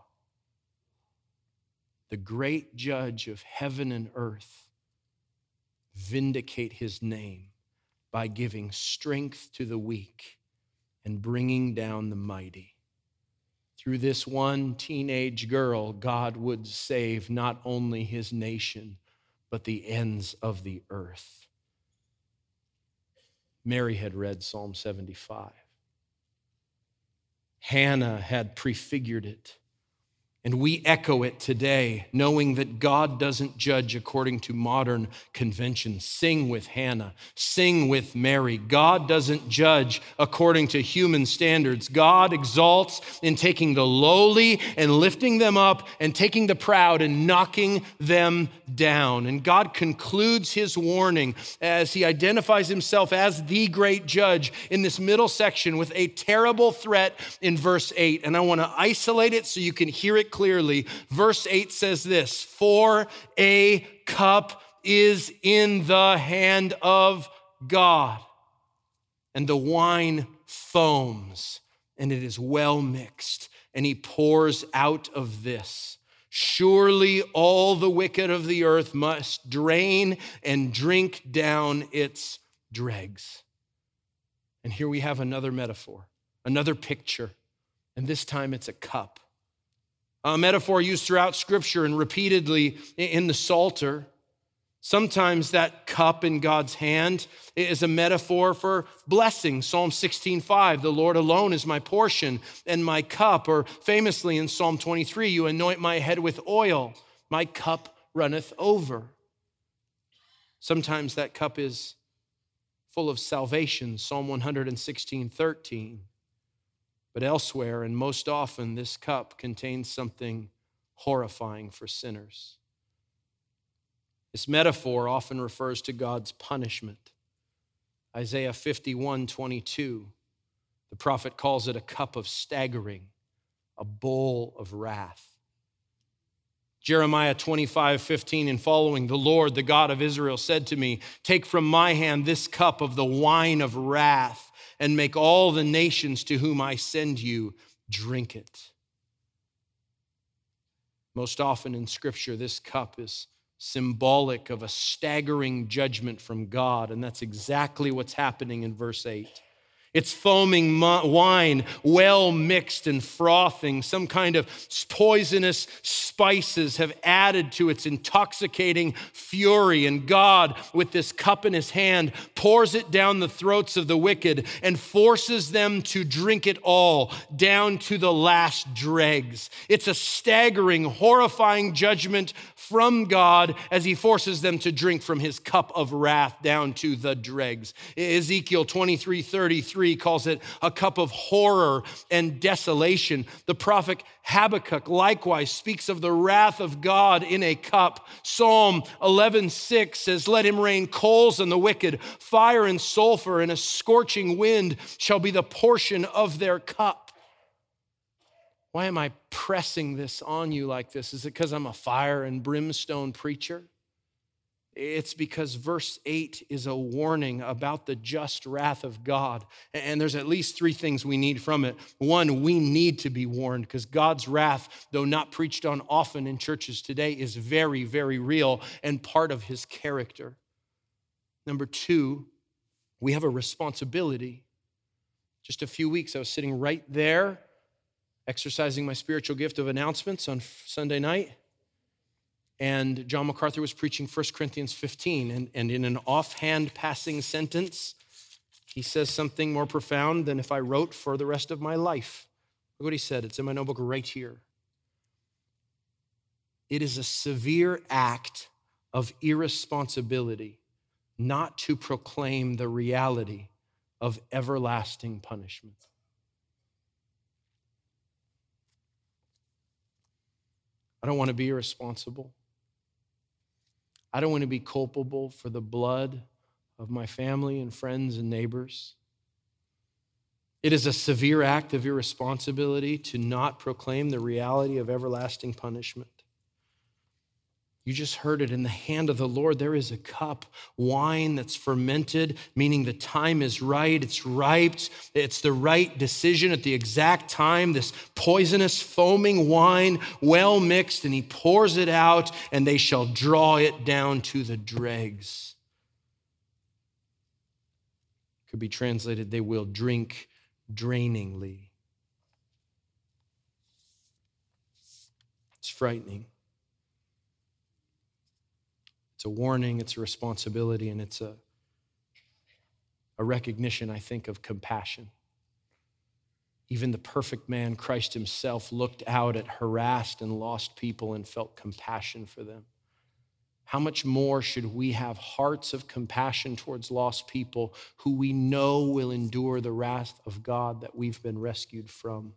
the great judge of heaven and earth vindicate his name by giving strength to the weak and bringing down the mighty. Through this one teenage girl, God would save not only his nation, but the ends of the earth. Mary had read Psalm seventy-five. Hannah had prefigured it. And we echo it today, knowing that God doesn't judge according to modern conventions. Sing with Hannah, sing with Mary. God doesn't judge according to human standards. God exalts in taking the lowly and lifting them up, and taking the proud and knocking them down. And God concludes his warning as he identifies himself as the great judge in this middle section with a terrible threat in verse eight. And I want to isolate it so you can hear it clearly. Verse eight says this: "For a cup is in the hand of God, and the wine foams, and it is well mixed, and he pours out of this. Surely all the wicked of the earth must drain and drink down its dregs." And here we have another metaphor, another picture, and this time it's a cup. A metaphor used throughout Scripture and repeatedly in the Psalter. Sometimes that cup in God's hand is a metaphor for blessing. Psalm sixteen five, "The Lord alone is my portion and my cup." Or famously in Psalm twenty-three, "You anoint my head with oil, my cup runneth over." Sometimes that cup is full of salvation. Psalm one sixteen thirteen. But elsewhere, and most often, this cup contains something horrifying for sinners. This metaphor often refers to God's punishment. Isaiah fifty-one twenty-two, the prophet calls it a cup of staggering, a bowl of wrath. Jeremiah twenty-five fifteen and following, "The Lord, the God of Israel, said to me, take from my hand this cup of the wine of wrath, and make all the nations to whom I send you drink it." Most often in Scripture, this cup is symbolic of a staggering judgment from God, and that's exactly what's happening in verse eight. It's foaming wine, well mixed and frothing. Some kind of poisonous spices have added to its intoxicating fury. And God, with this cup in his hand, pours it down the throats of the wicked and forces them to drink it all down to the last dregs. It's a staggering, horrifying judgment from God as he forces them to drink from his cup of wrath down to the dregs. Ezekiel twenty-three thirty-three calls it a cup of horror and desolation. The prophet Habakkuk likewise speaks of the wrath of God in a cup. Psalm eleven six says, "Let him rain coals on the wicked, fire and sulfur, and a scorching wind shall be the portion of their cup." Why am I pressing this on you like this? Is it because I'm a fire and brimstone preacher? It's because verse eight is a warning about the just wrath of God. And there's at least three things we need from it. One, we need to be warned because God's wrath, though not preached on often in churches today, is very, very real and part of his character. Number two, we have a responsibility. Just a few weeks, I was sitting right there, exercising my spiritual gift of announcements on Sunday night, and John MacArthur was preaching First Corinthians fifteen, and, and in an offhand passing sentence, he says something more profound than if I wrote for the rest of my life. Look what he said. It's in my notebook right here. It is a severe act of irresponsibility not to proclaim the reality of everlasting punishment. I don't want to be irresponsible. I don't want to be culpable for the blood of my family and friends and neighbors. It is a severe act of irresponsibility to not proclaim the reality of everlasting punishment. You just heard it. In the hand of the Lord, there is a cup, wine that's fermented, meaning the time is right, it's ripe, it's the right decision at the exact time. This poisonous, foaming wine, well mixed, and he pours it out, and they shall draw it down to the dregs. Could be translated, they will drink drainingly. It's frightening. It's a warning, it's a responsibility, and it's a, a recognition, I think, of compassion. Even the perfect man, Christ himself, looked out at harassed and lost people and felt compassion for them. How much more should we have hearts of compassion towards lost people who we know will endure the wrath of God that we've been rescued from?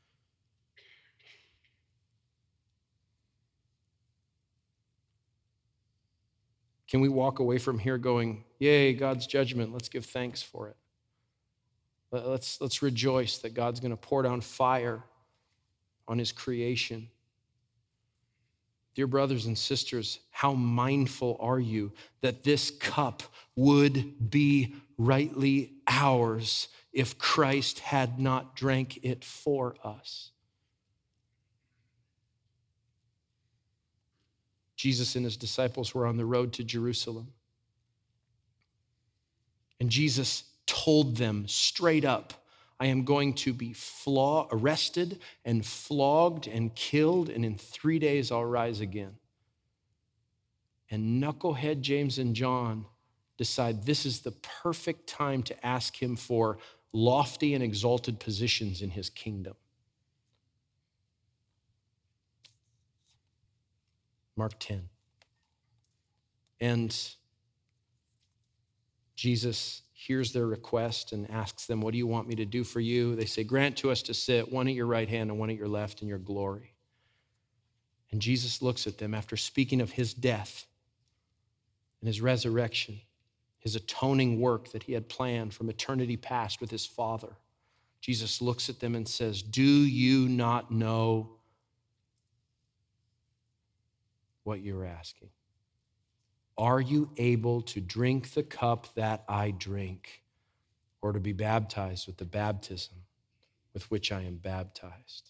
Can we walk away from here going, yay, God's judgment, let's give thanks for it. Let's, let's rejoice that God's going to pour down fire on his creation. Dear brothers and sisters, how mindful are you that this cup would be rightly ours if Christ had not drank it for us? Jesus and his disciples were on the road to Jerusalem. And Jesus told them straight up, I am going to be flaw- arrested and flogged and killed, and in three days I'll rise again. And knucklehead James and John decide this is the perfect time to ask him for lofty and exalted positions in his kingdom. Mark ten. And Jesus hears their request and asks them, what do you want me to do for you? They say, grant to us to sit, one at your right hand and one at your left in your glory. And Jesus looks at them after speaking of his death and his resurrection, his atoning work that he had planned from eternity past with his Father. Jesus looks at them and says, do you not know what you're asking? Are you able to drink the cup that I drink, or to be baptized with the baptism with which I am baptized?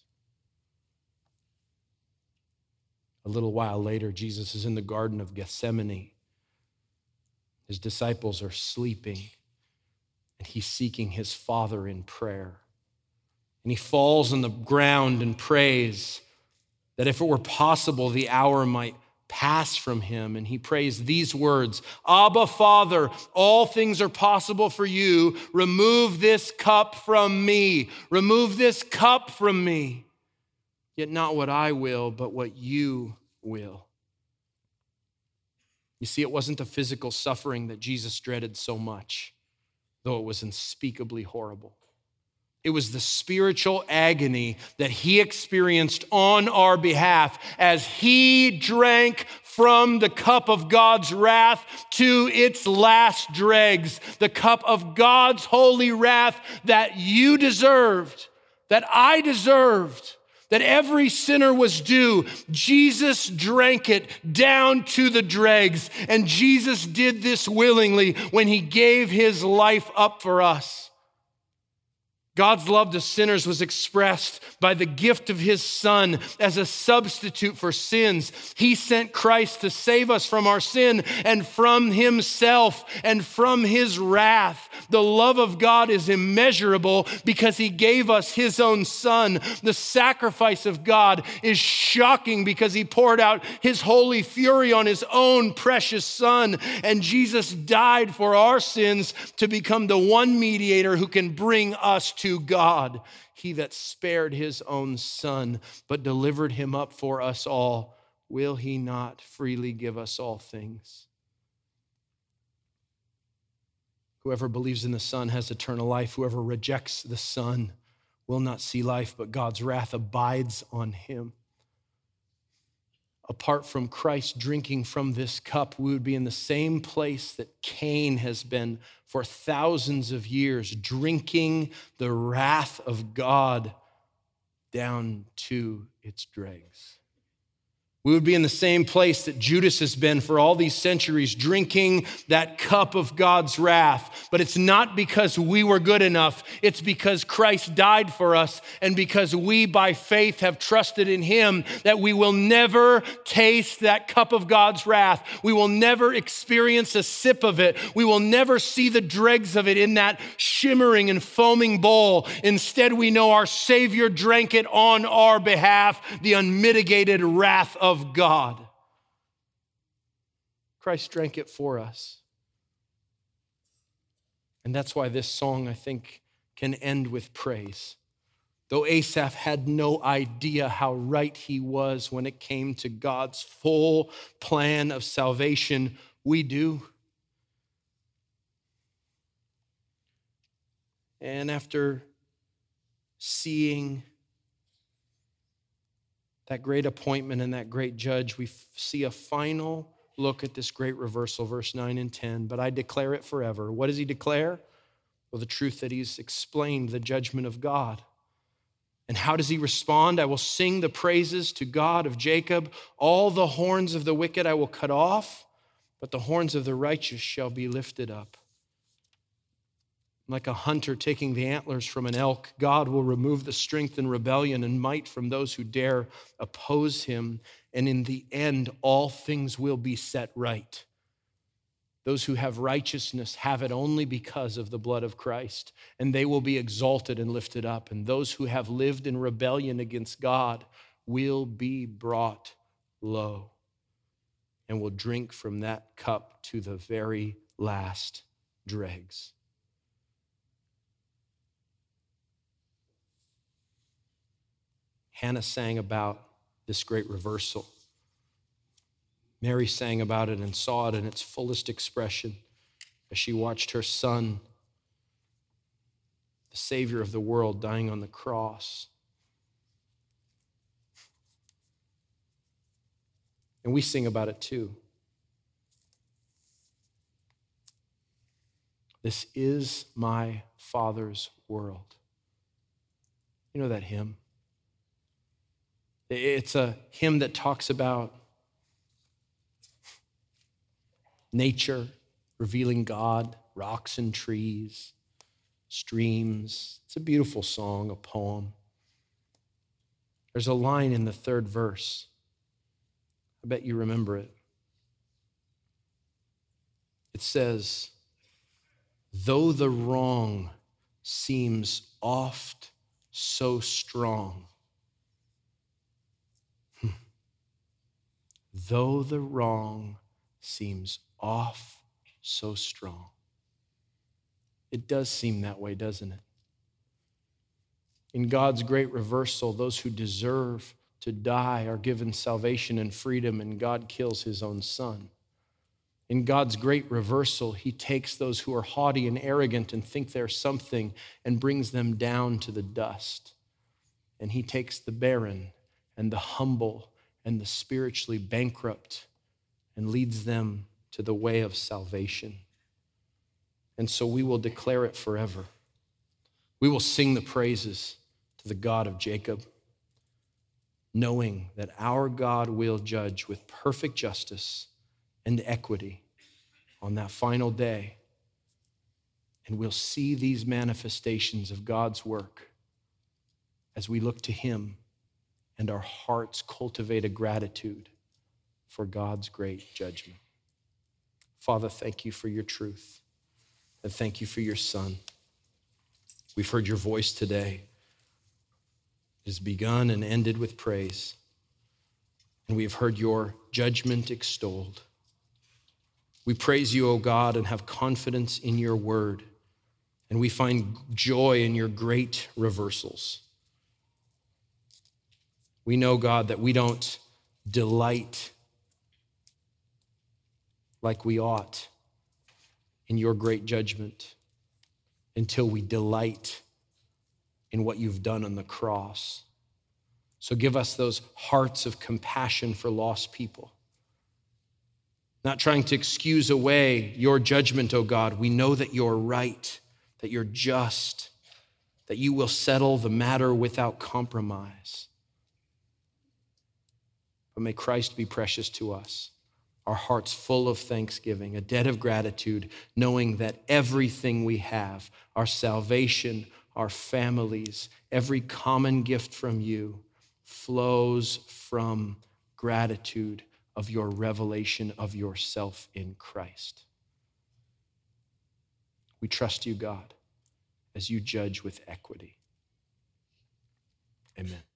A little while later, Jesus is in the Garden of Gethsemane. His disciples are sleeping, and he's seeking his Father in prayer. And he falls on the ground and prays that if it were possible, the hour might pass from him. And he prays these words, Abba, Father, all things are possible for you. Remove this cup from me. Remove this cup from me. Yet not what I will, but what you will. You see, it wasn't the physical suffering that Jesus dreaded so much, though it was unspeakably horrible. It was the spiritual agony that he experienced on our behalf as he drank from the cup of God's wrath to its last dregs, the cup of God's holy wrath that you deserved, that I deserved, that every sinner was due. Jesus drank it down to the dregs, and Jesus did this willingly when he gave his life up for us. God's love to sinners was expressed by the gift of his Son as a substitute for sins. He sent Christ to save us from our sin and from himself and from his wrath. The love of God is immeasurable because he gave us his own Son. The sacrifice of God is shocking because he poured out his holy fury on his own precious Son. And Jesus died for our sins to become the one mediator who can bring us to God. He that spared his own Son, but delivered him up for us all, will he not freely give us all things? Whoever believes in the Son has eternal life. Whoever rejects the Son will not see life, but God's wrath abides on him. Apart from Christ drinking from this cup, we would be in the same place that Cain has been for thousands of years, drinking the wrath of God down to its dregs. We would be in the same place that Judas has been for all these centuries, drinking that cup of God's wrath. But it's not because we were good enough. It's because Christ died for us and because we, by faith, have trusted in him that we will never taste that cup of God's wrath. We will never experience a sip of it. We will never see the dregs of it in that shimmering and foaming bowl. Instead, we know our Savior drank it on our behalf, the unmitigated wrath of of God. Christ drank it for us. And that's why this song, I think, can end with praise. Though Asaph had no idea how right he was when it came to God's full plan of salvation, we do. And after seeing that great appointment and that great judge, we f- see a final look at this great reversal, verse nine and ten. But I declare it forever. What does he declare? Well, the truth that he's explained, the judgment of God. And how does he respond? I will sing the praises to God of Jacob. All the horns of the wicked I will cut off, but the horns of the righteous shall be lifted up. Like a hunter taking the antlers from an elk, God will remove the strength and rebellion and might from those who dare oppose him. And in the end, all things will be set right. Those who have righteousness have it only because of the blood of Christ, and they will be exalted and lifted up. And those who have lived in rebellion against God will be brought low and will drink from that cup to the very last dregs. Hannah sang about this great reversal. Mary sang about it and saw it in its fullest expression as she watched her son, the Savior of the world, dying on the cross. And we sing about it too. This is my Father's world. You know that hymn? It's a hymn that talks about nature, revealing God, rocks and trees, streams. It's a beautiful song, a poem. There's a line in the third verse. I bet you remember it. It says, though the wrong seems oft so strong, though the wrong seems oft so strong. It does seem that way, doesn't it? In God's great reversal, those who deserve to die are given salvation and freedom, and God kills his own son. In God's great reversal, he takes those who are haughty and arrogant and think they're something and brings them down to the dust. And he takes the barren and the humble and the spiritually bankrupt and leads them to the way of salvation. And so we will declare it forever. We will sing the praises to the God of Jacob, knowing that our God will judge with perfect justice and equity on that final day. And we'll see these manifestations of God's work as we look to him and our hearts cultivate a gratitude for God's great judgment. Father, thank you for your truth, and thank you for your Son. We've heard your voice today. It has begun and ended with praise, and we have heard your judgment extolled. We praise you, O God, and have confidence in your word, and we find joy in your great reversals. We know, God, that we don't delight like we ought in your great judgment until we delight in what you've done on the cross. So give us those hearts of compassion for lost people, not trying to excuse away your judgment, O God. We know that you're right, that you're just, that you will settle the matter without compromise. But may Christ be precious to us, our hearts full of thanksgiving, a debt of gratitude, knowing that everything we have, our salvation, our families, every common gift from you, flows from gratitude of your revelation of yourself in Christ. We trust you, God, as you judge with equity. Amen.